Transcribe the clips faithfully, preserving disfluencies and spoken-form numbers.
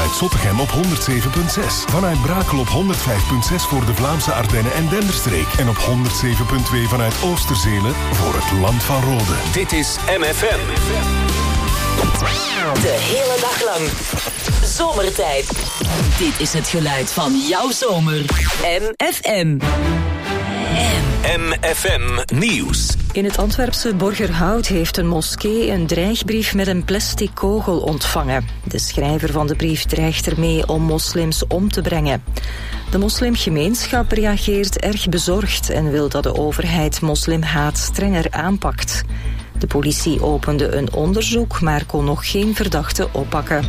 vanuit Zottegem op honderd zeven komma zes. Vanuit Brakel op honderd vijf komma zes voor de Vlaamse Ardennen en Denderstreek. En op honderd zeven komma twee vanuit Oosterzelen voor het Land van Rode. Dit is M F M. De hele dag lang. Zomertijd. Dit is het geluid van jouw zomer. M F M. M F M Nieuws. In het Antwerpse Borgerhout heeft een moskee een dreigbrief met een plastic kogel ontvangen. De schrijver van de brief dreigt ermee om moslims om te brengen. De moslimgemeenschap reageert erg bezorgd en wil dat de overheid moslimhaat strenger aanpakt. De politie opende een onderzoek, maar kon nog geen verdachte oppakken.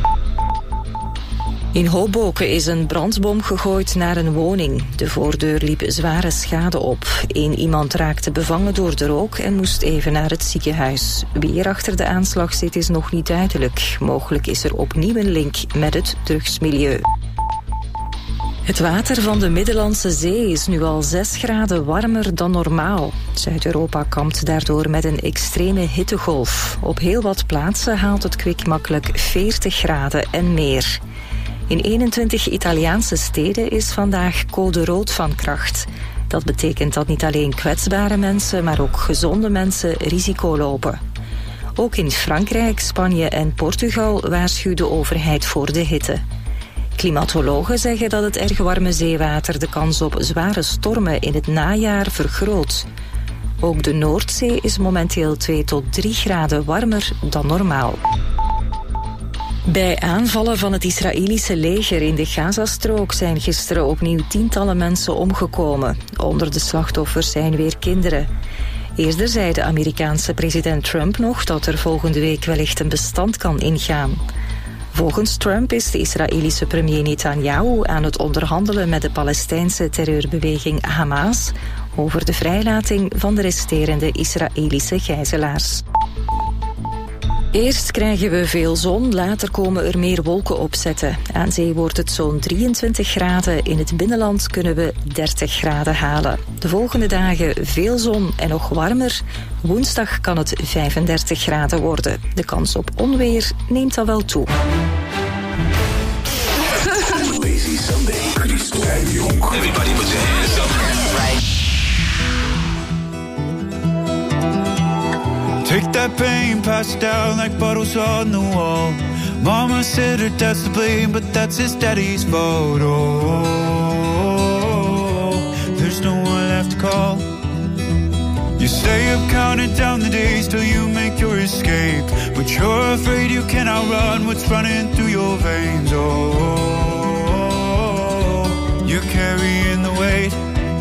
In Hoboken is een brandbom gegooid naar een woning. De voordeur liep zware schade op. Eén iemand raakte bevangen door de rook en moest even naar het ziekenhuis. Wie er achter de aanslag zit is nog niet duidelijk. Mogelijk is er opnieuw een link met het drugsmilieu. Het water van de Middellandse Zee is nu al zes graden warmer dan normaal. Zuid-Europa kampt daardoor met een extreme hittegolf. Op heel wat plaatsen haalt het kwik makkelijk veertig graden en meer. In eenentwintig Italiaanse steden is vandaag code rood van kracht. Dat betekent dat niet alleen kwetsbare mensen, maar ook gezonde mensen risico lopen. Ook in Frankrijk, Spanje en Portugal waarschuwt de overheid voor de hitte. Klimatologen zeggen dat het erg warme zeewater de kans op zware stormen in het najaar vergroot. Ook de Noordzee is momenteel twee tot drie graden warmer dan normaal. Bij aanvallen van het Israëlische leger in de Gazastrook zijn gisteren opnieuw tientallen mensen omgekomen. Onder de slachtoffers zijn weer kinderen. Eerder zei de Amerikaanse president Trump nog dat er volgende week wellicht een bestand kan ingaan. Volgens Trump is de Israëlische premier Netanyahu aan het onderhandelen met de Palestijnse terreurbeweging Hamas over de vrijlating van de resterende Israëlische gijzelaars. Eerst krijgen we veel zon, later komen er meer wolken opzetten. Aan zee wordt het zo'n drieëntwintig graden, in het binnenland kunnen we dertig graden halen. De volgende dagen veel zon en nog warmer. Woensdag kan het vijfendertig graden worden. De kans op onweer neemt dan wel toe. Lazy Sunday, Christo en Jong. Everybody put your hands up. Right. Take that pain, pass it down like bottles on the wall. Mama said her dad's to blame, but that's his daddy's fault. Oh, there's no one left to call. You stay up counting down the days till you make your escape, but you're afraid you cannot run what's running through your veins. Oh, you're carrying the weight.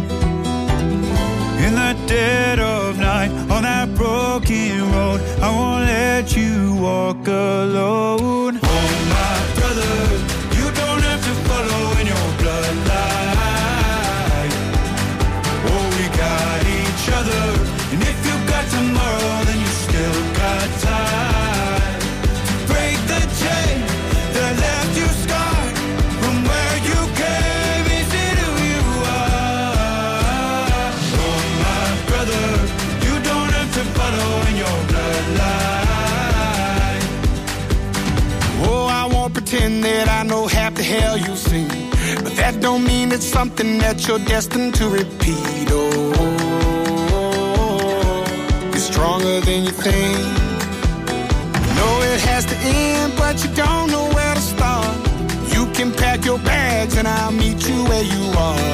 In the dead of night, on that broken road, I won't let you walk alone. Oh, my brother, you don't have to follow in your bloodline. Oh, we got each other, and if you got tomorrow, then you still got time to break the chain that left you scarred from where you came. Is it who you are? Oh, my brother, you don't have to follow in your bloodline. Oh, I won't pretend that I know half the hell you've seen, but that don't mean it's something that you're destined to repeat. Oh, you're stronger than you think. You know it has to end, but you don't know where to start. You can pack your bags and I'll meet you where you are.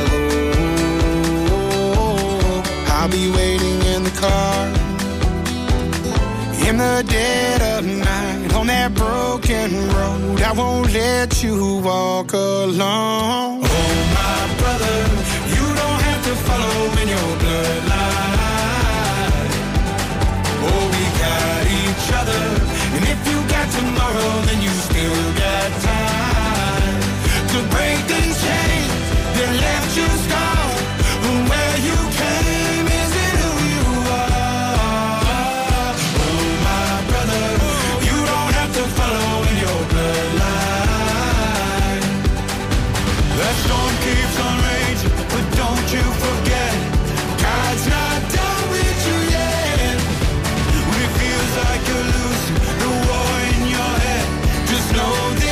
Oh, I'll be waiting in the car. In the dead of night, on that broken road, I won't let you walk alone. Oh, my brother, you don't have to follow in your bloodline. Oh, we got each other, and if you got tomorrow, then you still got time to break the chains that left you scarred from where you came. Is it who you are? Oh, my brother, you don't have to follow in your bloodline. That storm keeps on raging, but don't you forget, God's not done with you yet. When it feels like you're losing the war in your head, just know that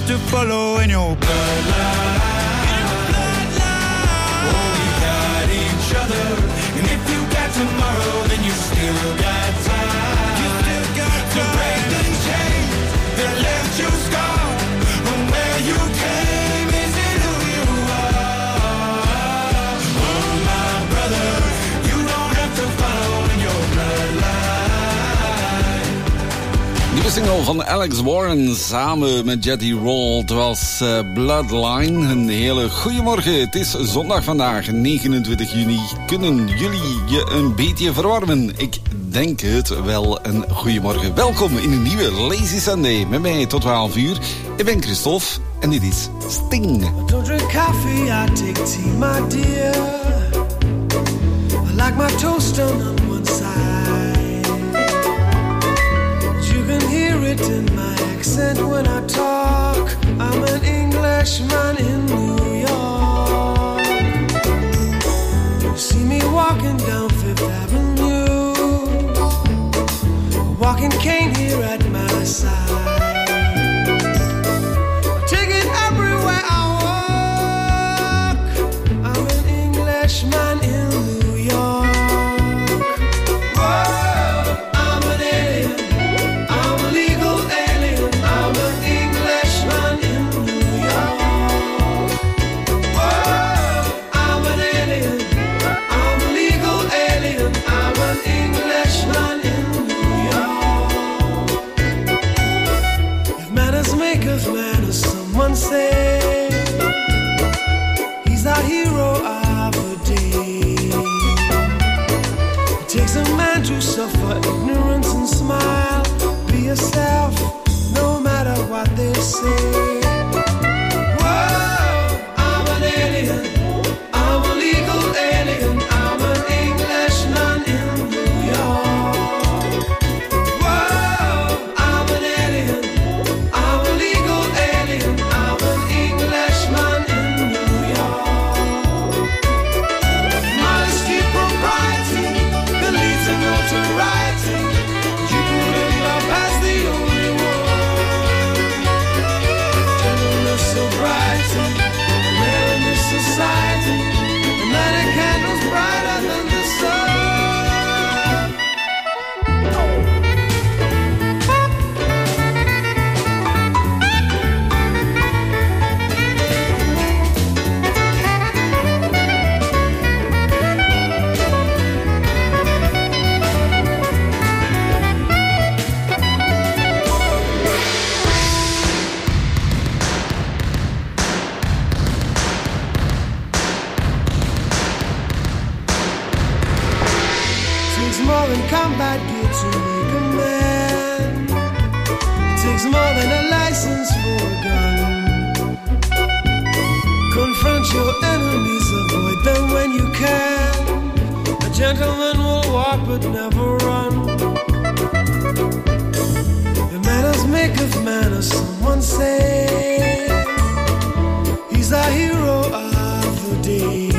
to follow in your bloodline. Oh, we got each other, and if you got tomorrow, then you still got time. You still got to break the chains that left you scarred from where you came. Is it who you are? Oh, my brother, you don't have to follow in your bloodline. Nieuwe single van Alex Warren samen met Jetty Roll. Het was uh, Bloodline. Een hele goede morgen. Het is zondag vandaag, negenentwintig juni. Kunnen jullie je een beetje verwarmen? Ik denk het wel. Een goede morgen. Welkom in een nieuwe Lazy Sunday. Met mij tot twaalf uur. Ik ben Christophe en dit is Sting. I don't drink coffee, I take tea, my dear. I like my toast on one side. You can hear it in my accent when I talk. I'm an Englishman in New York. You see me walking down Fifth Avenue, a walking cane here at my side. I take it everywhere I walk. I'm an Englishman in New York. Whoa, I'm an alien. I'm a legal alien. I'm an Englishman in New York. Whoa, I'm an alien. I'm a legal alien. I'm an Englishman in New York. If manners make of manners, someone say he's our hero of the day. It takes a man to suffer ignorance and smile. Be yourself, no matter what they say. Whoa, I'm an alien. I'm a legal alien. I'm an Englishman in New York. Whoa, I'm an alien. I'm a legal alien. I'm an Englishman in New York. Modesty, propriety, the leads to notoriety. You can live your past, the only one. Gentleness, sobriety, rare in this society. The night of candles brighter than the sun. Takes more than combat gear to make a man. Takes more than a license for a gun. Confront your enemies, avoid them when you can. A gentleman will walk but never run. The manners make of manners, someone say. He's our hero of the day.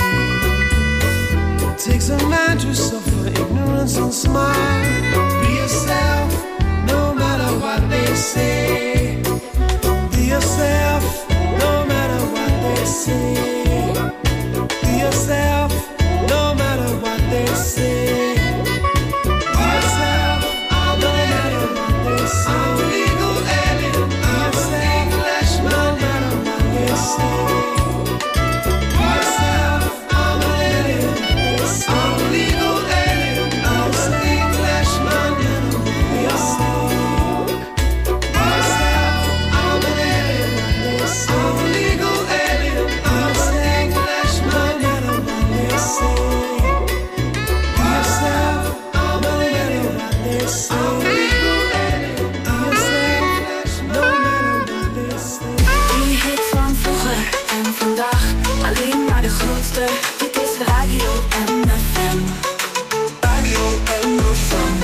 Takes a man to suffer ignorance and smile. Be yourself, no matter what they say. Be yourself, no matter what they say. Be yourself, no matter what they say. Be yourself, no matter what they say. I'm a legal alien. I'm an Englishman, no matter what they say. Be yourself, I'm an alien. I'm a legal alien. I'm an Englishman in New York. Be yourself, I'm an alien. I'm a legal alien. I'm an Englishman in New York. Be yourself, I'm an alien. I'm a legal alien. I'm an Englishman, no matter what they say. Die hit van vroeger en vandaag, alleen maar de grootste. Dit is Radio M F M. Radio M F M.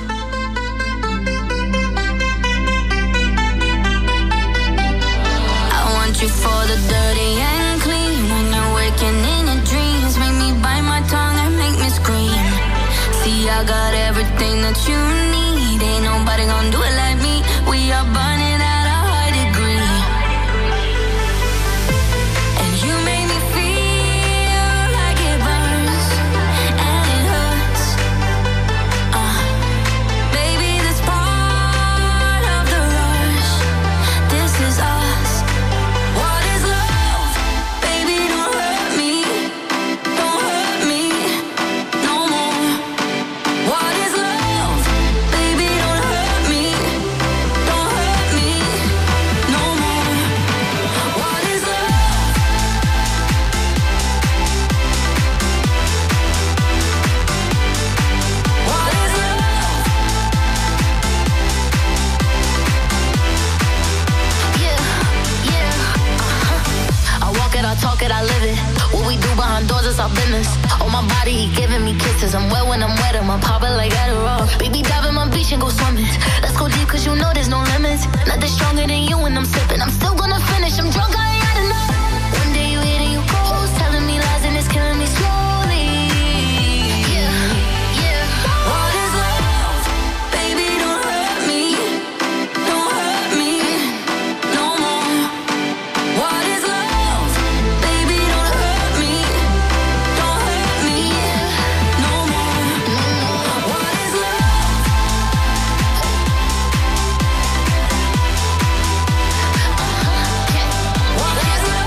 I want you for the dirty and clean. When you're waking in your dreams, make me bite my tongue and make me scream. See, I got everything that you need. Ain't nobody gonna do it like me. We are burning at a high degree. promise. On my body, he giving me kisses. I'm wet when I'm wet, I'm popping like Adderall. Baby, dive in my beach and go swimming. Let's go deep, cause you know there's no limits. Nothing stronger than you when I'm sipping. I'm still gonna finish, I'm drunk, I ain't had enough. One day you hit and you go, telling me lies and it's killing me slowly. Yeah, yeah. What is love? Baby, don't hurt me. Don't hurt me no more. What is love? Baby, don't hurt me. Don't hurt me no more. What is love? What is love?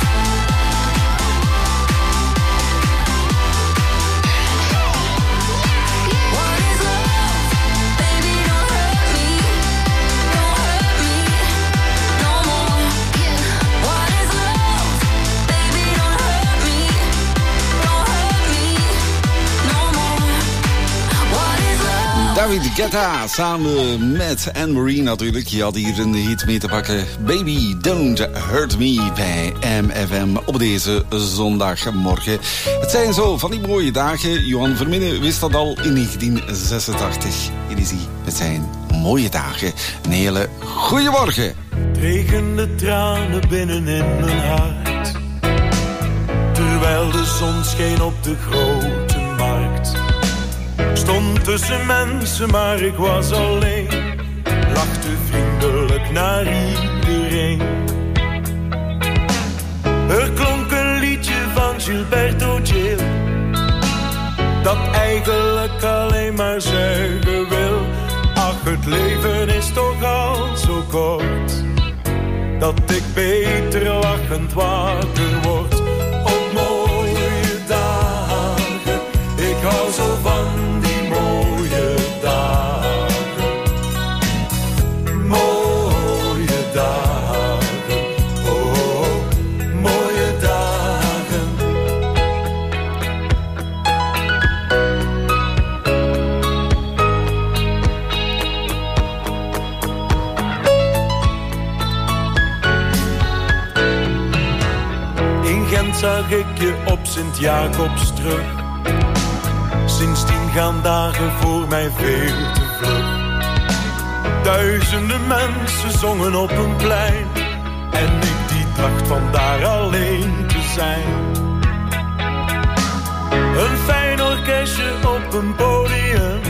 What is love? Baby, don't hurt me. Don't hurt me no more. What is love? Baby, don't hurt me. Don't hurt me no more. What is love? David Guetta samen met Anne-Marie natuurlijk. Je had hier een hit mee te pakken. Baby, don't hurt me bij M F M op deze zondagmorgen. Het zijn zo van die mooie dagen. Johan Verminnen wist dat al in negentien zesentachtig. Hier is hij met zijn mooie dagen. Een hele goede morgen. Het regende tranen binnen in mijn hart, terwijl de zon scheen op de grote markt. Ik stond tussen mensen, maar ik was alleen. Lachte vriendelijk naar iedereen. Er klonk een liedje van Gilberto Gil, dat eigenlijk alleen maar zeggen wil: ach, het leven is toch al zo kort, dat ik beter lachend wakker word. Op mooie dagen, ik hou zo van die mooie dagen. Mooie dagen, oh, oh, mooie dagen. In Gent zag ik je op Sint-Jacobs-terug. Sindsdien gaan dagen voor mij veel te vlug. Duizenden mensen zongen op een plein, en ik die dacht van daar alleen te zijn. Een fijn orkestje op een podium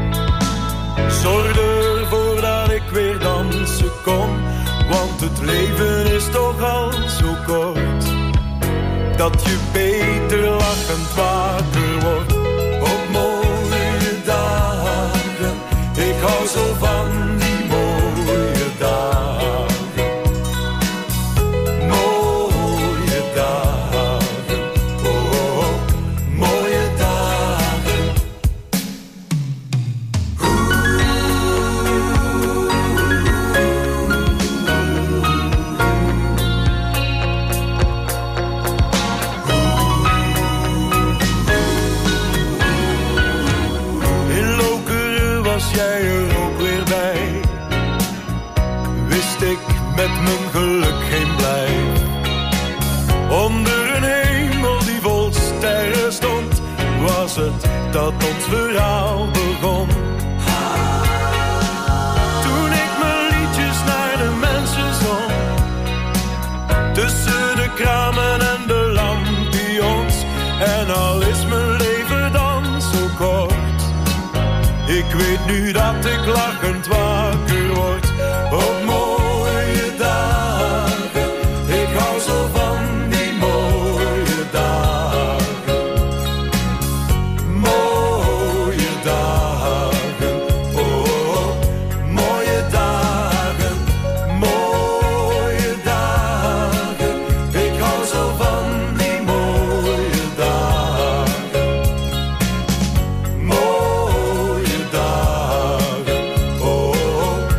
zorgde ervoor dat ik weer dansen kon. Want het leven is toch al zo kort, dat je beter lachend wakker wordt. Op mooie dagen, ik hou zo van die mooie dagen. Mooie dagen, oh, oh, mooie dagen. In Lokeren was jij er ook weer bij. Wist ik met mijn geluk geen blijf. Onder een hemel die vol sterren stond, was het dat ons verhaal begon. Toen ik mijn liedjes naar de mensen zong, tussen de kramen en de lampions. En al is mijn leven dan zo kort, ik weet nu dat ik lachend wakker word. Op mooie dagen, ik hou zo van die mooie dagen. Mooie dagen, oh, oh, mooie dagen. Mooie dagen, ik hou zo van die mooie dagen. Mooie dagen, oh, oh,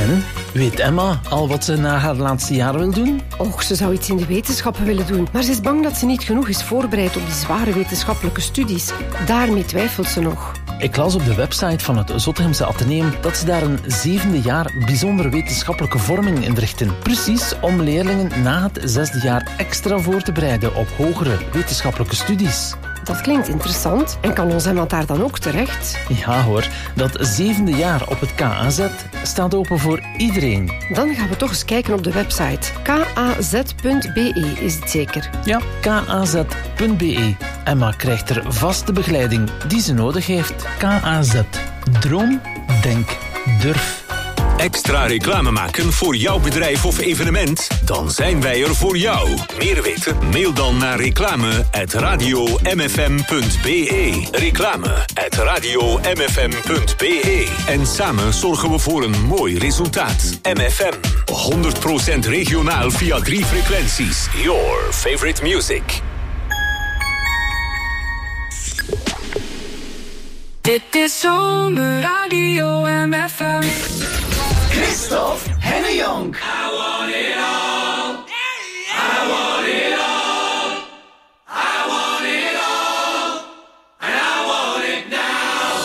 En, weet Emma al wat ze na haar laatste jaar wil doen? Och, ze zou iets in de wetenschappen willen doen. Maar ze is bang dat ze niet genoeg is voorbereid op die zware wetenschappelijke studies. Daarmee twijfelt ze nog. Ik las op de website van het Zottegemse Atheneum dat ze daar een zevende jaar bijzondere wetenschappelijke vorming inrichten. Precies om leerlingen na het zesde jaar extra voor te bereiden op hogere wetenschappelijke studies. Dat klinkt interessant. En kan ons Emma daar dan ook terecht? Ja hoor, dat zevende jaar op het K A Z staat open voor iedereen. Dan gaan we toch eens kijken op de website. k a z punt b e is het zeker? Ja, k a z punt b e. Emma krijgt er vaste begeleiding die ze nodig heeft. K A Z. Droom, denk, durf. Extra reclame maken voor jouw bedrijf of evenement? Dan zijn wij er voor jou. Meer weten? Mail dan naar reclame at radio m f m punt b e. Reclame at radio m f m punt b e. En samen zorgen we voor een mooi resultaat. M F M. honderd procent regionaal via drie frequenties. Your favorite music. Dit is Zomer Radio M F M. Christophe Hennejong. I want it all. I want it all. I want it all. And I want it now.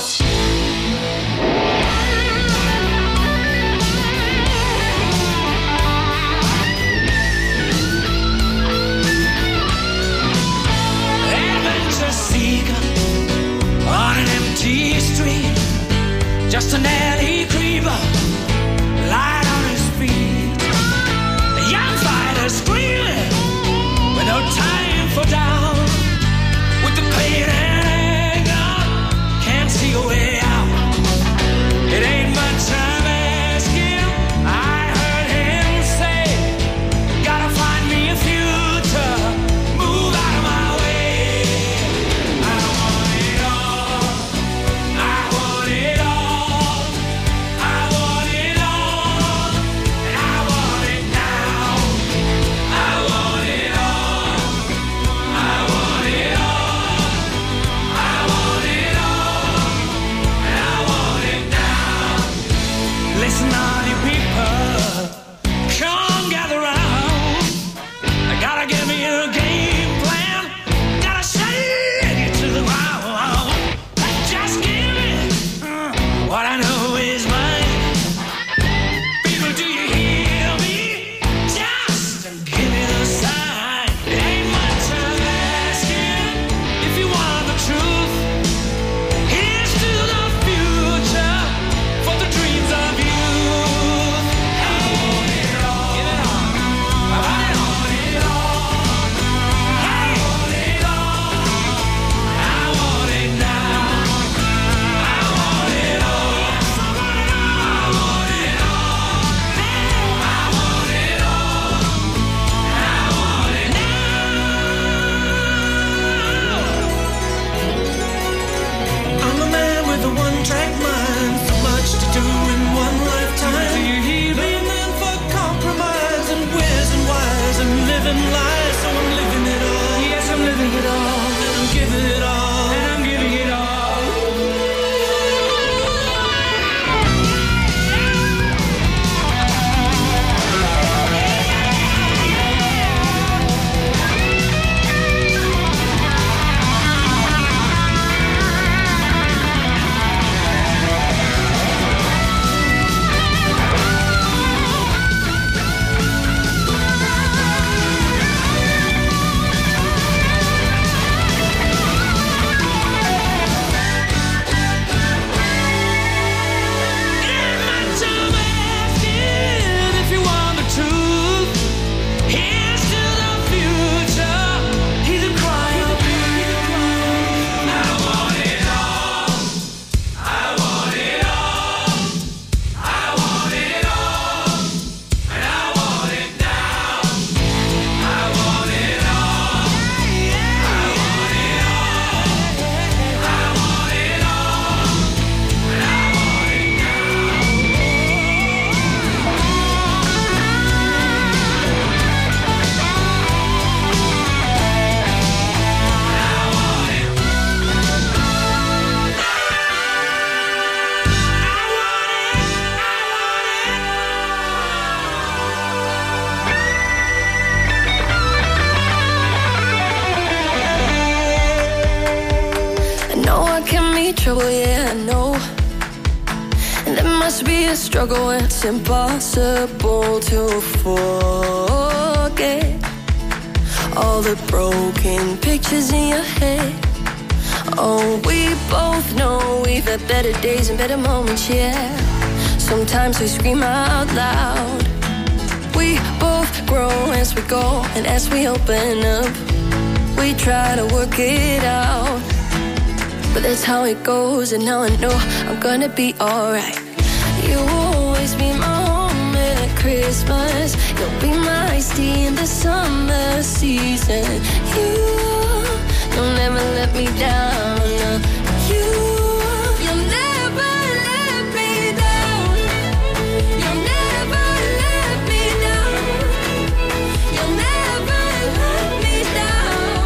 Adventure seeker on an empty street. Just an alley creeper. Light on his feet. must be a struggle, it's impossible to forget all the broken pictures in your head. Oh, we both know we've had better days and better moments, yeah. Sometimes we scream out loud. We both grow as we go, and as we open up, we try to work it out. But that's how it goes, and now I know I'm gonna be alright. You'll always be my home at Christmas. You'll be my tea in the summer season. You, you'll never let me down. You, you'll never let me down. You'll never let me down. You'll never let me down.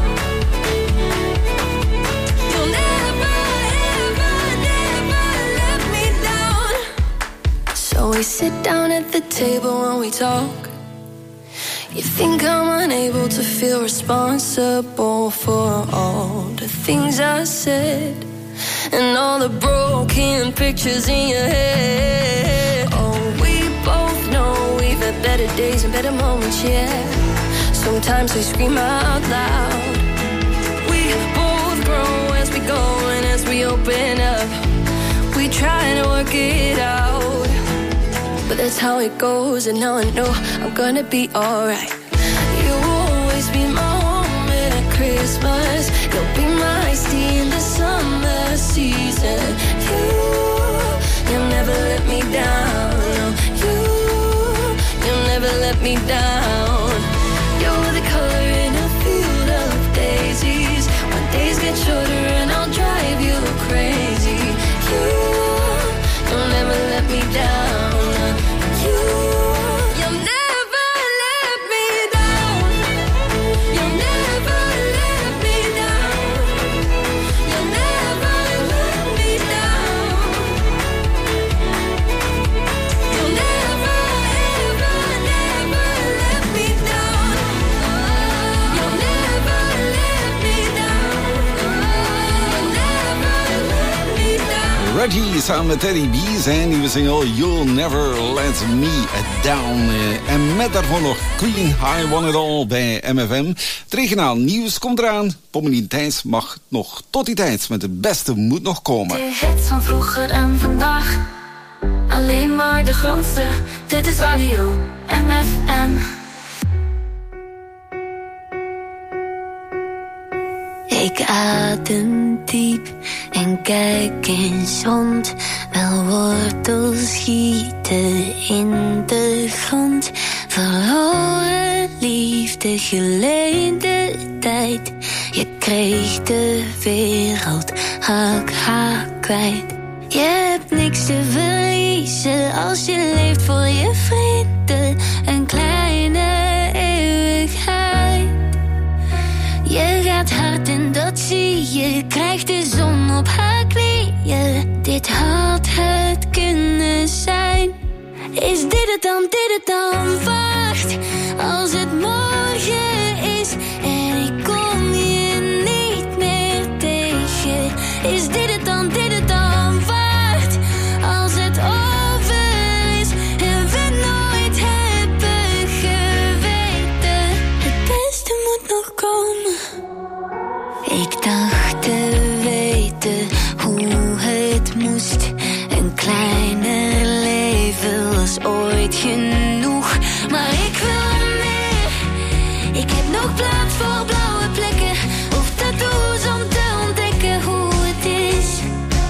You'll never, ever, never let me down. So we sit down at the table and we talk. You think I'm unable to feel responsible for all the things I said and all the broken pictures in your head. Oh, we both know we've had better days and better moments, yeah. Sometimes we scream out loud. We both grow as we go, and as we open up, we try to work it out. But that's how it goes, and now I know I'm gonna be alright. You'll always be my home at Christmas. You'll be my tea in the summer season. You, you'll never let me down. You, you'll never let me down. You're the color in a field of daisies. When days get shorter and I'll drive you crazy. You, you'll never let me down. Reggie samen met Teddy B zijn nieuwe single You'll Never Let Me Down. En met daarvoor nog Queen, I Want It All bij M F M. Het regionaal nieuws komt eraan. Pommelien Thijs mag nog tot die tijd met de beste moet nog komen. De hits van vroeger en vandaag, alleen maar de grootste. Dit is Radio M F M. Ik adem diep en kijk eens rond. Wel wortels schieten in de grond. Verloren liefde, geleende tijd. Je kreeg de wereld hak, hak kwijt. Je hebt niks te verliezen als je leeft voor je vrienden. Een kleine eeuwigheid. Je gaat hard en dat zie je. Krijgt de zon op haar knieën. Dit had het kunnen zijn. Is dit het dan, dit het dan? Wacht, als het morgen is en ik kom je niet meer tegen. Is dit het dan, dit het dan? Wacht, als het over is en we nooit hebben geweten. Het beste moet nog komen. Ik dacht te weten hoe het moest. Een kleiner leven was ooit genoeg. Maar ik wil meer. Ik heb nog plaats voor blauwe plekken of tattoos om te ontdekken hoe het is.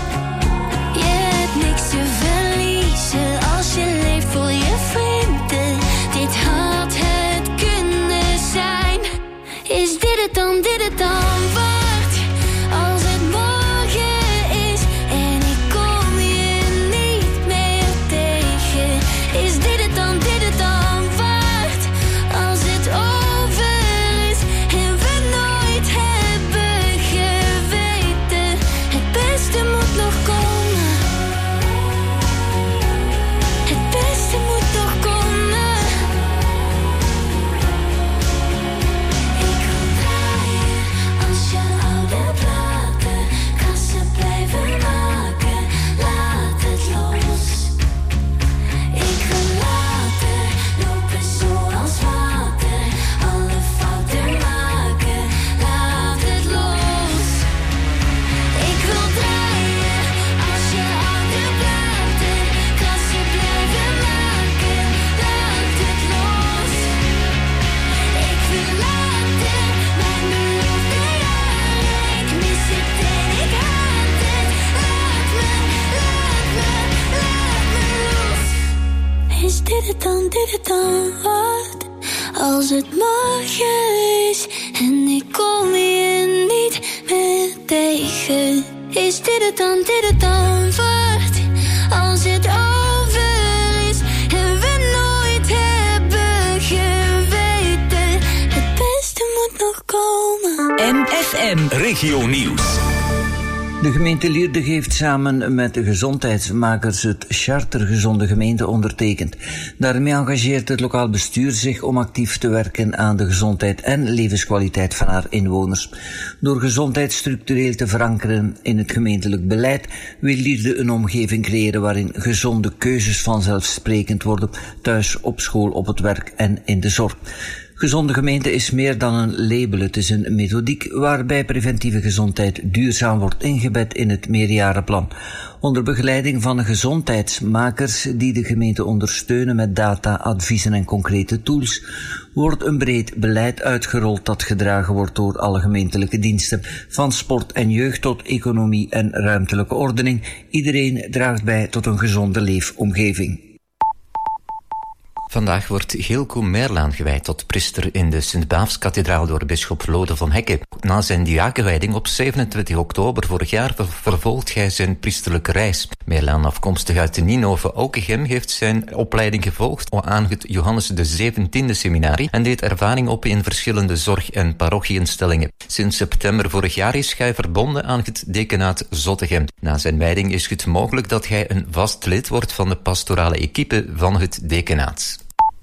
dit het dan, dit het dan wordt? Als het morgen is en ik kom je niet meer tegen. Is dit het dan, dit het dan wordt? Als het over is en we nooit hebben geweten. Het beste moet nog komen. M F M Regio Nieuws. De gemeente Lierde heeft samen met de gezondheidsmakers het Charter Gezonde Gemeente ondertekend. Daarmee engageert het lokaal bestuur zich om actief te werken aan de gezondheid en levenskwaliteit van haar inwoners. Door gezondheid structureel te verankeren in het gemeentelijk beleid wil Lierde een omgeving creëren waarin gezonde keuzes vanzelfsprekend worden, thuis, op school, op het werk en in de zorg. Gezonde gemeente is meer dan een label. Het is een methodiek waarbij preventieve gezondheid duurzaam wordt ingebed in het meerjarenplan. Onder begeleiding van de gezondheidsmakers die de gemeente ondersteunen met data, adviezen en concrete tools, wordt een breed beleid uitgerold dat gedragen wordt door alle gemeentelijke diensten. Van sport en jeugd tot economie en ruimtelijke ordening. Iedereen draagt bij tot een gezonde leefomgeving. Vandaag wordt Geelko Merlaan gewijd tot priester in de Sint-Baafskathedraal door bisschop Lode van Hekke. Na zijn diakenwijding op zevenentwintig oktober vorig jaar vervolgt hij zijn priesterlijke reis. Merlaan, afkomstig uit de Ninove-Aukegem, heeft zijn opleiding gevolgd aan het Johannes de zeventiende seminarie en deed ervaring op in verschillende zorg- en parochieinstellingen. Sinds september vorig jaar is hij verbonden aan het dekenaat Zottegem. Na zijn wijding is het mogelijk dat hij een vast lid wordt van de pastorale equipe van het dekenaat.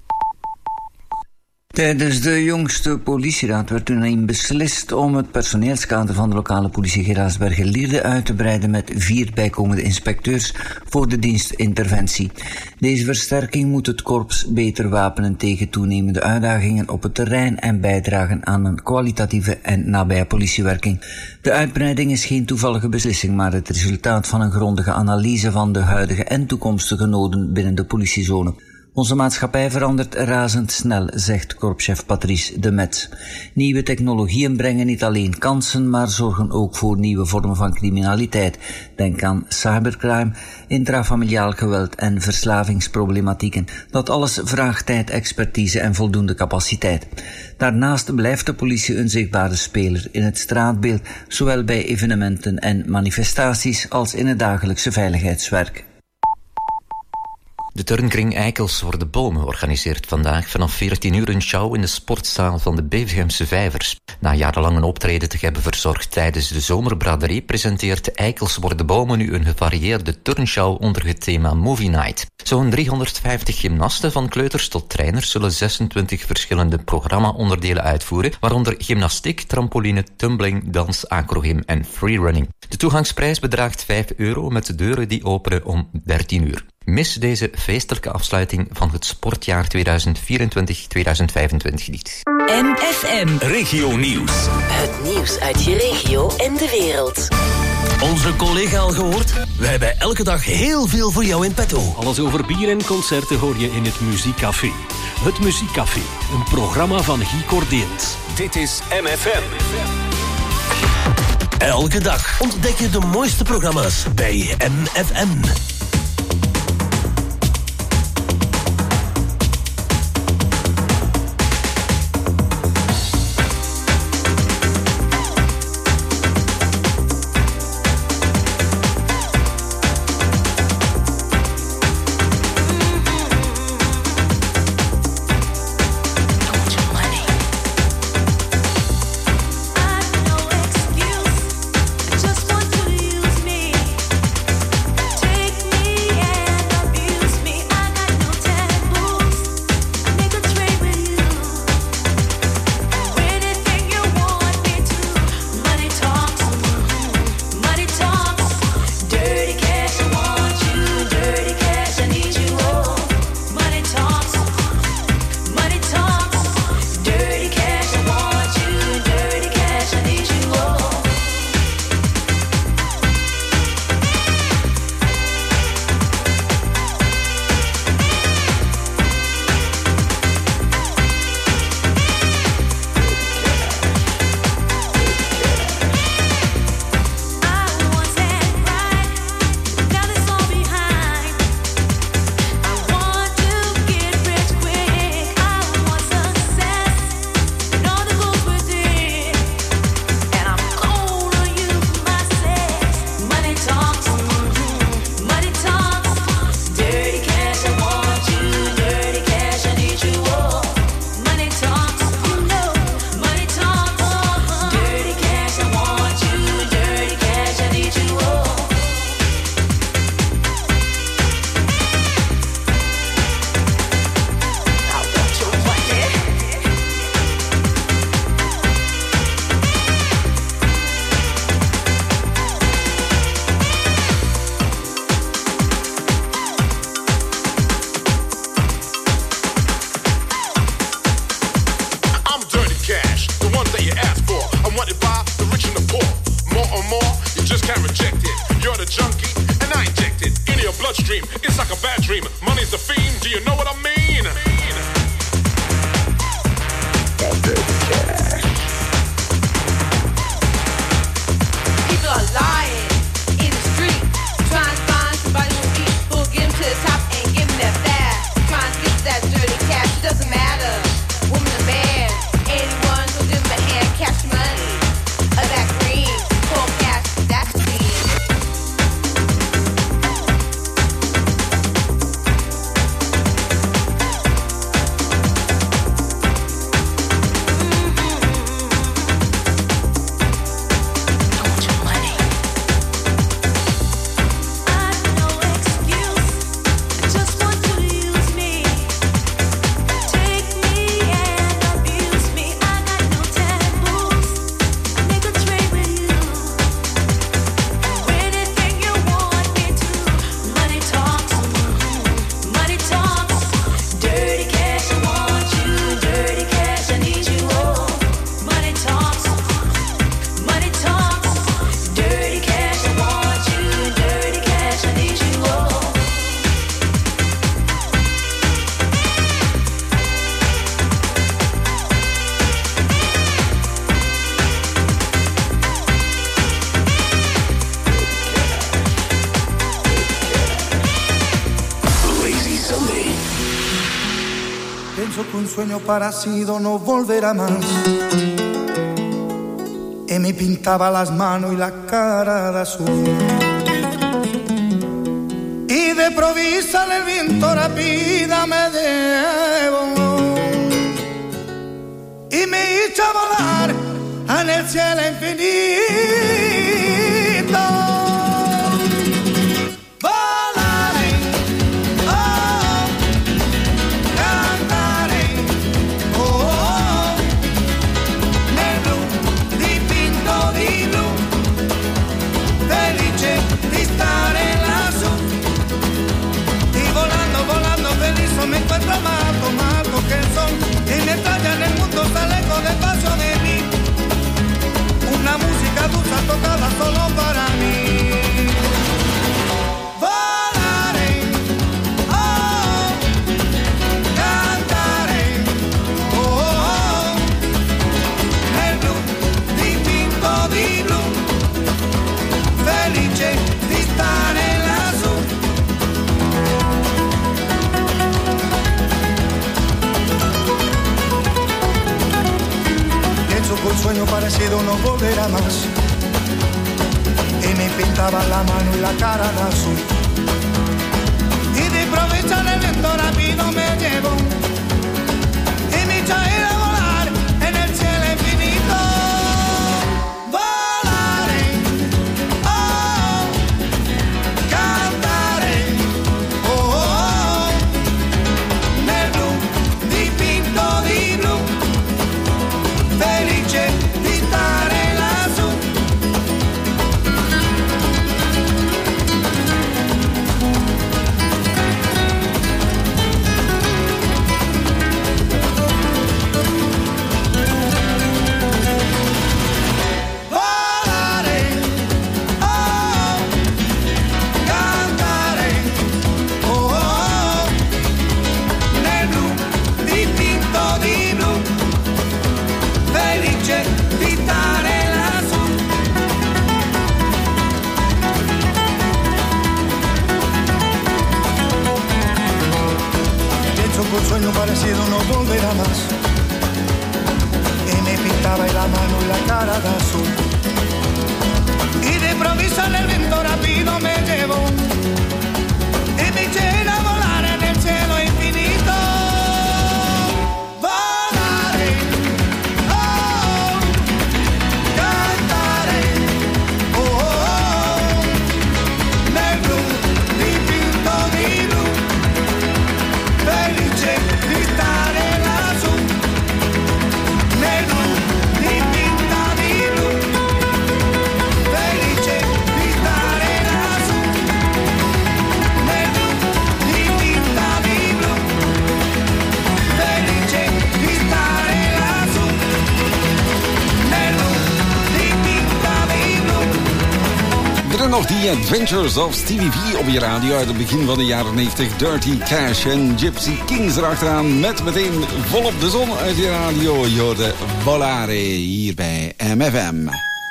Tijdens de jongste politieraad werd toen beslist om het personeelskader van de lokale politie Geraardsbergen-Lierde uit te breiden met vier bijkomende inspecteurs voor de dienst interventie. Deze versterking moet het korps beter wapenen tegen toenemende uitdagingen op het terrein en bijdragen aan een kwalitatieve en nabije politiewerking. De uitbreiding is geen toevallige beslissing, maar het resultaat van een grondige analyse van de huidige en toekomstige noden binnen de politiezone. Onze maatschappij verandert razendsnel, zegt korpschef Patrice de Met. Nieuwe technologieën brengen niet alleen kansen, maar zorgen ook voor nieuwe vormen van criminaliteit. Denk aan cybercrime, intrafamiliaal geweld en verslavingsproblematieken. Dat alles vraagt tijd, expertise en voldoende capaciteit. Daarnaast blijft de politie een zichtbare speler in het straatbeeld, zowel bij evenementen en manifestaties als in het dagelijkse veiligheidswerk. De turnkring Eikelsworde Bomen organiseert vandaag vanaf veertien uur een show in de sportzaal van de Bevergemse Vijvers. Na jarenlang een optreden te hebben verzorgd tijdens de zomerbraderie presenteert Eikelsworde Bomen nu een gevarieerde turnshow onder het thema Movie Night. Zo'n driehonderdvijftig gymnasten van kleuters tot trainers zullen zesentwintig verschillende programma-onderdelen uitvoeren, waaronder gymnastiek, trampoline, tumbling, dans, acrogym en freerunning. De toegangsprijs bedraagt vijf euro met de deuren die openen om dertien uur. Mis deze feestelijke afsluiting van het sportjaar tweeduizend vierentwintig tweeduizend vijfentwintig niet. M F M Regio Nieuws. Het nieuws uit je regio en de wereld. Onze collega al gehoord? We hebben elke dag heel veel voor jou in petto. Alles over bier en concerten hoor je in het Muziekcafé. Het Muziekcafé, een programma van Guy Cordeens. Dit is M F M. Elke dag ontdek je de mooiste programma's bij M F M. Take dream. It's like a bad dream. Money's the fiend. Do you know what I mean? People are lying in the street, trying to find somebody who'll eat, who'll get them to the top and give them that fast. Trying to get to that dirty cash. It doesn't matter, woman or man. Anyone who'll give them a hand, cash money, or that green, cold cash, that's the sueño parecido no volverá más. Y me pintaba las manos y la cara de azul. Y de provisa el viento rápida me llevó. Y me hizo volar en el cielo infinito. Me encuentro mato, mato que el sol y me estalla en el mundo, se lejos despacio de mí. Una música dulce tocada solo para mí. Volaré, oh, cantaré, oh, oh, nel blu dipinto di blu, felice di stare lassù. Con sueño parecido no volverá más. Y me pintaba la mano y la cara de azul. Y de aprovechar el viento rápido me llevó. Y me echó a ir a volar en el cielo infinito. Volaré, oh, cantaré, oh, oh, nel blu dipinto di blu. Felice di stare lassù. Volare, oh, cantare, oh, oh, nel blu dipinto di blu. Felice di stare lassù. Pienso que un sueño parecido no volverá más. Y me pintaba la mano y la cara de azul. Y de improviso en el viento rápido me llevó. Y me eché a volar en el cielo infinito. nog die Adventures of Stevie V op je radio uit het begin van de jaren negentig. Dirty Cash en Gypsy Kings erachteraan met meteen volop de zon uit je radio. Je hoorde Volare hier bij M F M.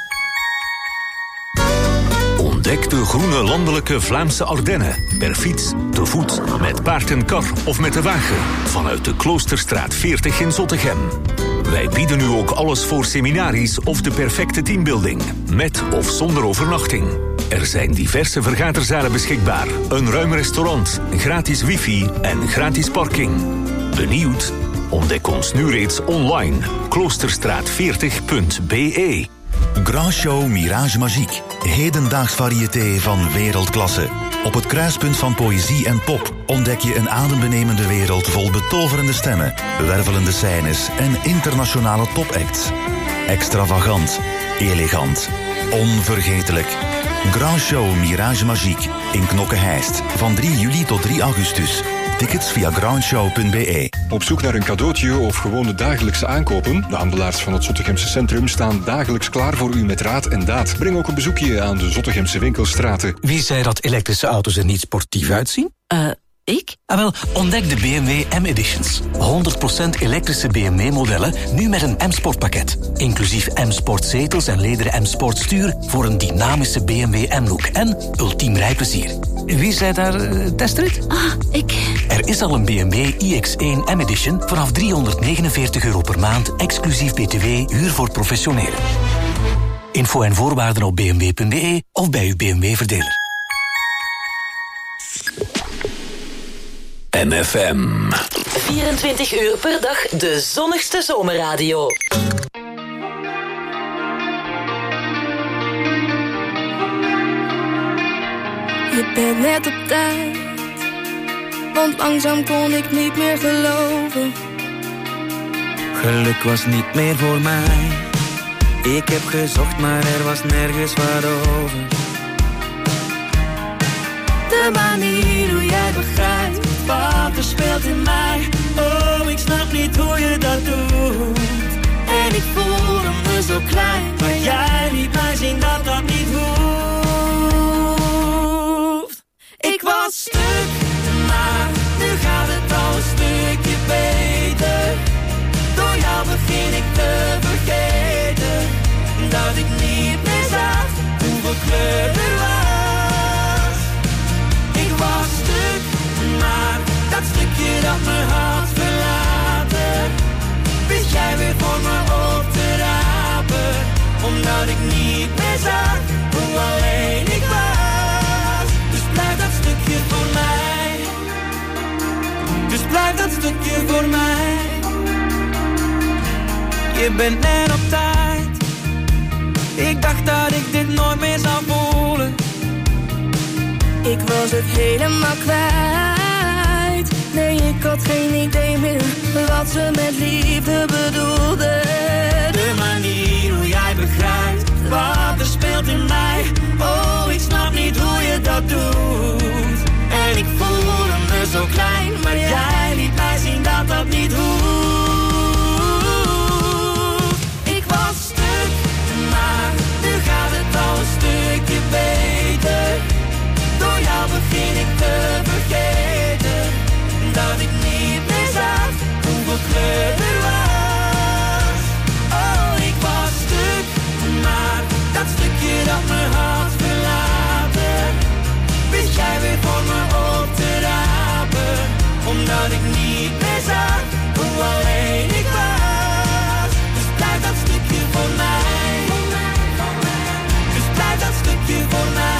Ontdek de groene landelijke Vlaamse Ardennen. Per fiets, te voet, met paard en kar of met de wagen. Vanuit de Kloosterstraat veertig in Zottegem. Wij bieden nu ook alles voor seminaries of de perfecte teambuilding. Met of zonder overnachting. Er zijn diverse vergaderzalen beschikbaar. Een ruim restaurant, gratis wifi en gratis parking. Benieuwd? Ontdek ons nu reeds online. kloosterstraat veertig punt b e. Grand Show Mirage Magique. Hedendaags variété van wereldklasse. Op het kruispunt van poëzie en pop ontdek je een adembenemende wereld vol betoverende stemmen, wervelende scènes en internationale topacts. Extravagant, elegant, onvergetelijk. Grand Show Mirage Magique in Knokke-Heist van drie juli tot drie augustus. Tickets via grandshow punt b e. Op zoek naar een cadeautje of gewoon de dagelijkse aankopen? De handelaars van het Zottegemse centrum staan dagelijks klaar voor u met raad en daad. Breng ook een bezoekje aan de Zottegemse winkelstraten. Wie zei dat elektrische auto's er niet sportief uitzien? Eh, uh, ik? Ah wel, ontdek de B M W M-editions. honderd procent elektrische B M W-modellen, nu met een M-Sport-pakket. Inclusief M-Sport zetels en lederen M-Sport stuur voor een dynamische B M W M-look en ultiem rijplezier. Wie zei daar uh, testrit? Ah, ik. Er is al een B M W i X één M-edition vanaf driehonderdnegenenveertig euro per maand, exclusief B T W, huur voor professionelen. Info en voorwaarden op b m w punt b e of bij uw B M W-verdeler. M F M. vierentwintig uur per dag de zonnigste zomerradio. Je bent net op tijd, want langzaam kon ik niet meer geloven. Geluk was niet meer voor mij. Ik heb gezocht, maar er was nergens wat over. De manier hoe jij begrijpt wat er speelt in mij. Oh, ik snap niet hoe je dat doet. En ik voelde me zo klein, maar jij liet mij zien dat dat niet hoeft. Ik was stuk, maar nu gaat het al een stukje beter. Door jou begin ik te vergeten dat ik niet meer zag hoeveel kleur er was. Ik was stuk, maar dat stukje dat me had verlaten, wist jij weer voor me op te rapen. Omdat ik niet meer zag hoe alleen ik was. Dus blijf dat stukje voor mij. Dus blijf dat stukje voor mij. Je bent net op tijd. Ik dacht dat ik dit nooit meer zou voelen. Ik was het helemaal kwijt. Nee, ik had geen idee meer wat ze met liefde bedoelde. De manier hoe jij begrijpt wat er speelt in mij. Oh, ik snap niet hoe je dat doet. En ik voelde me zo klein, maar jij liet mij zien dat dat niet hoeft. Ik was stuk, maar nu gaat het al een stukje beter. Door jou begin ik te vergeten dat ik niet meer zag hoeveel kleur er was. Oh, ik was stuk, maar dat stukje dat me had verlaten, wist jij weer voor me op te rapen. Omdat ik niet meer zag hoe alleen ik was. Dus blijf dat stukje voor mij. Dus blijf dat stukje voor mij.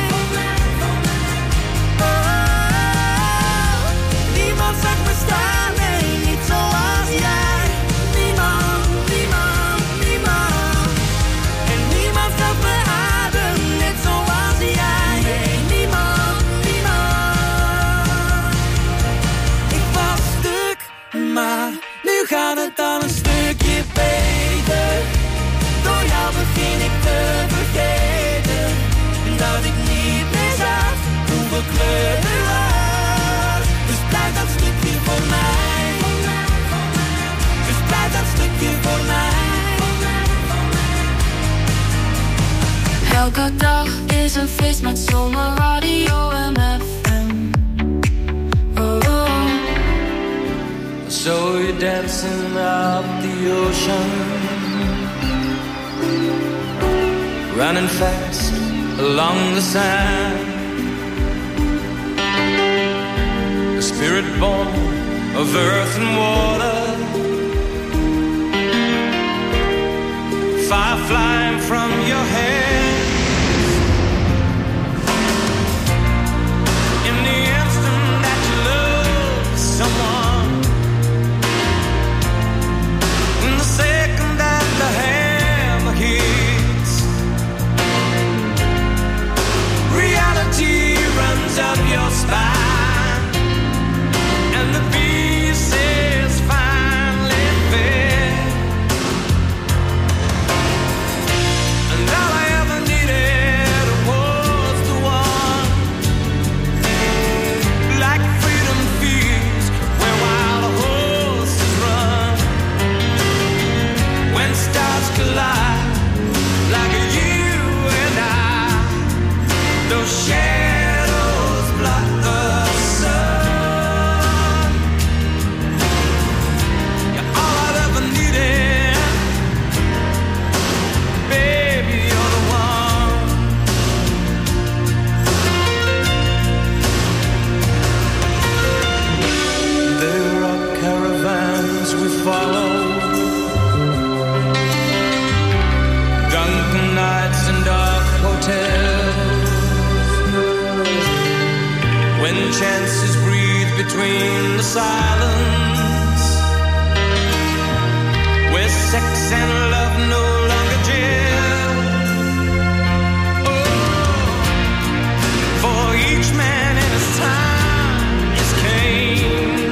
Zag me staan, nee, niet zoals jij. Niemand, niemand, niemand. En niemand gaf me adem, net zoals jij. Nee, niemand, niemand. Ik was stuk, maar nu gaat het al een stukje beter. Door jou begin ik te vergeten dat ik niet meer zag hoeveel kleur er was. Blijf dat stukje voor mij. Dus blijf dat stukje voor mij. Elke dag face and face met zomaar radio M F M. Oh, oh. So you're dancing up the ocean, running fast along the sand. A spirit born of earth and water, fire flying from your hands. In the instant that you love someone, in the second that the hammer hits, reality runs up your spine, and the pieces finally fit. And all I ever needed was the one, like freedom feels where wild horses run. When stars collide, like you and I, those shadows block the sun. You're all I've ever needed, baby, you're the one. There are caravans we follow, drunken nights and dark hotels, when chances breathe between the silence, where sex and love no longer jail. Oh, for each man in his time is Cain,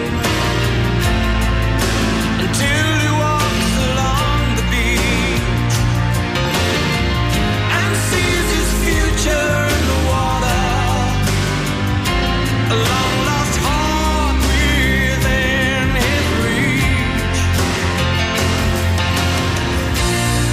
until he walks along the beach and sees his future in the water, a long lost heart within his reach.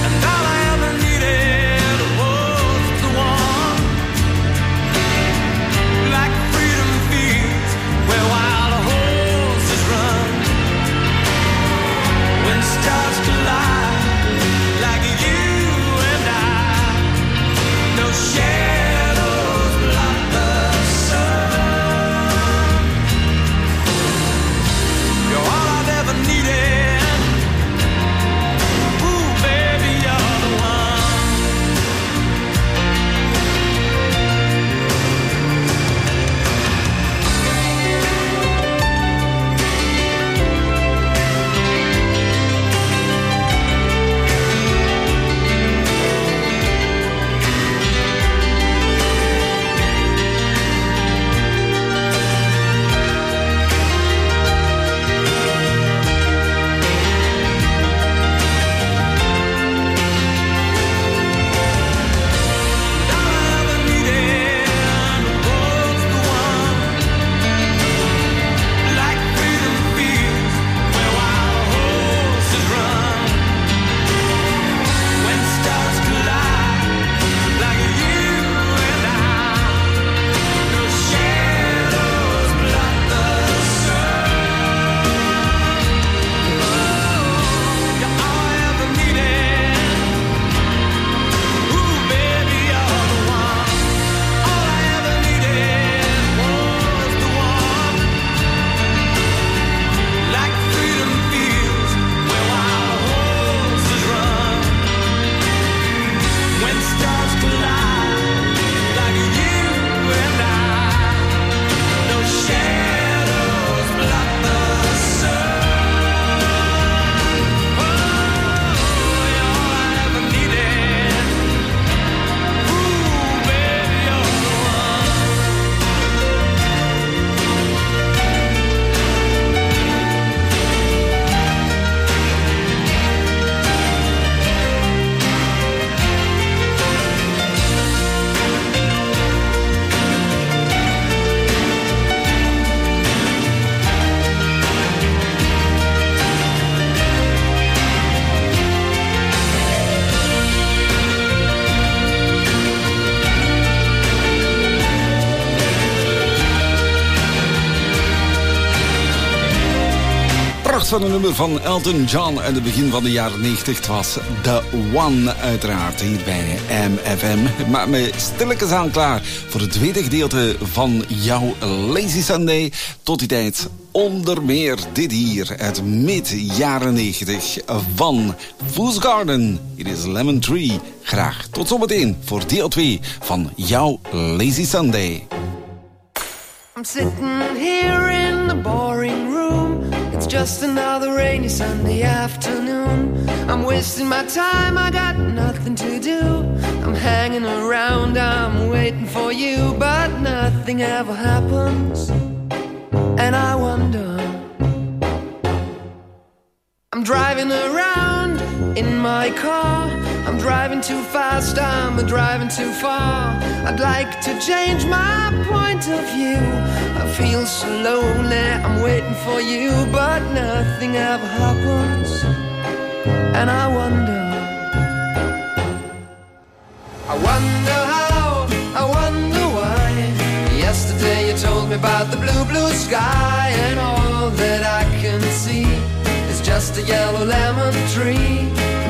van een nummer van Elton John uit het begin van de jaren negentig. Het was The One, uiteraard, hier bij M F M. Ik maak me stilletjes aan klaar voor het tweede gedeelte van jouw Lazy Sunday. Tot die tijd onder meer dit hier uit mid-jaren negentig van Fool's Garden. It is Lemon Tree. Graag tot zometeen voor deel twee van jouw Lazy Sunday. I'm sitting here in the boring room. It's just another rainy Sunday afternoon. I'm wasting my time, I got nothing to do. I'm hanging around, I'm waiting for you, but nothing ever happens. And I wonder, I'm driving around in my car. I'm driving too fast, I'm driving too far. I'd like to change my point of view. I feel so lonely, I'm waiting for you, but nothing ever happens. And I wonder, I wonder how, I wonder why. Yesterday you told me about the blue, blue sky, and all that I can see is just a yellow lemon tree.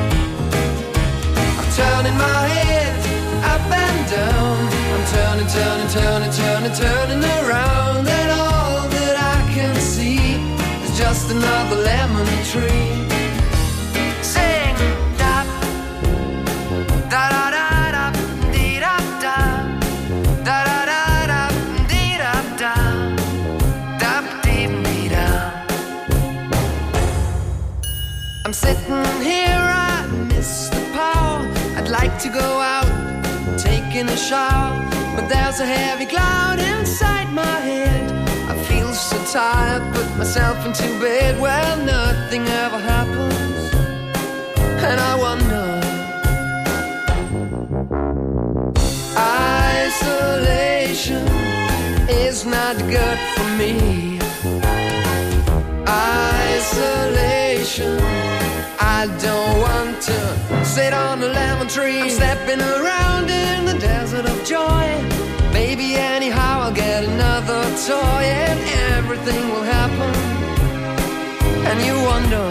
Turning my head up and down, I'm turning, turning, turning, turning, turning around, and all that I can see is just another lemon tree. Sing da da da da da dee da da da da da da dee da da da dee dee da. I'm sitting here, I miss the power. I'd like to go out, taking a shower, but there's a heavy cloud inside my head. I feel so tired, put myself into bed. Well, nothing ever happens, and I wonder, isolation is not good for me. Isolation, I don't want to sit on a lemon tree. I'm stepping around in the desert of joy. Maybe anyhow I'll get another toy, and everything will happen. And you wonder,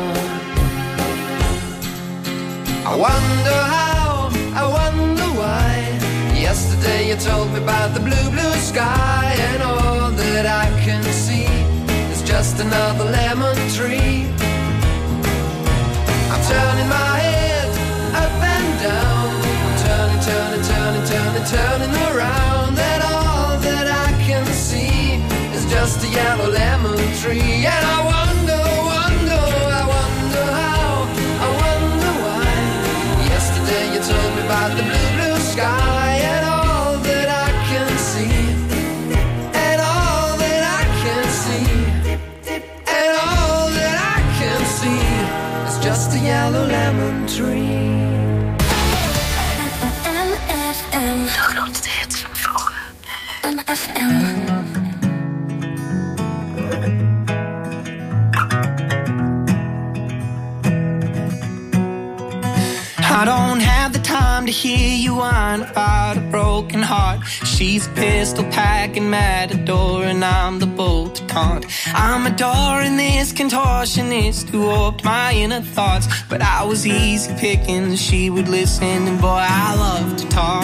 I wonder how, I wonder why. Yesterday you told me about the blue, blue sky, and all that I can see is just another lemon tree. I'm turning my head up and down, I'm turning, turning, turning, turning, turning around, and all that I can see is just a yellow lemon tree. And I wonder, wonder, I wonder how, I wonder why. Yesterday you told me about the blue, blue sky, and all that I can see, and all that I can see, and all that I can see is just a yellow lemon tree. M F M. De grootste hits van vroeger. M F M. I don't have the time to hear you whine about a broken heart. She's a pistol packing matador, and I'm the bull to taunt. I'm adoring this contortionist who warped my inner thoughts, but I was easy picking, she would listen, and boy, I love to talk.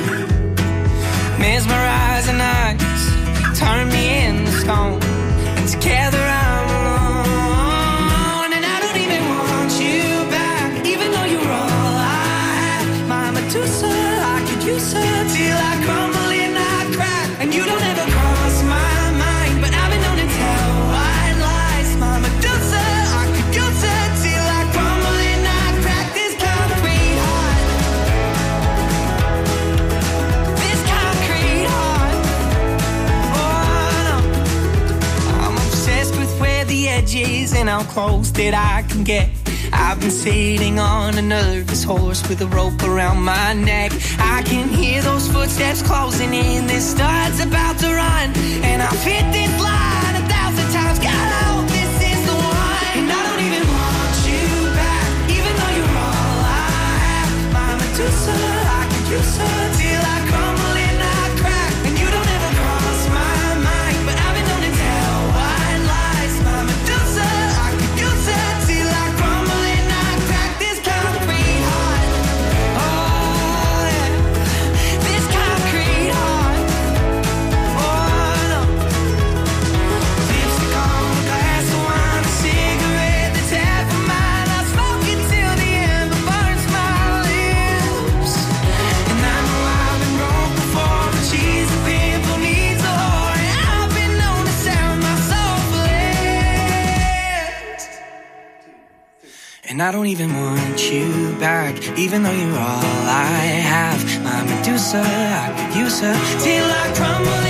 Mesmerizing eyes turn me into stone, and together I'm alone, and I don't even want you back, even though you're all I have. My Medusa, I could use her till I crumble and I crack, and you don't ever cross my mind, but I've been known to tell white lies. My Medusa, I could use her till I crumble and I crack. This concrete heart, this concrete heart. Oh no, I'm obsessed with where the edge is and how close that I can get. I've been sitting on a nervous horse with a rope around my neck. I can hear those footsteps closing in, this star's about to run, and I've hit this line a thousand times. God, I hope this is the one. And I don't even want you back, even though you're all I have. My Medusa, I could use her till I crumble and I crack, and you don't ever cross my mind, but I've been known to tell white lies. My Medusa, I could use her And I don't even want you back, even though you're all I have. My Medusa, I could use her till I crumble.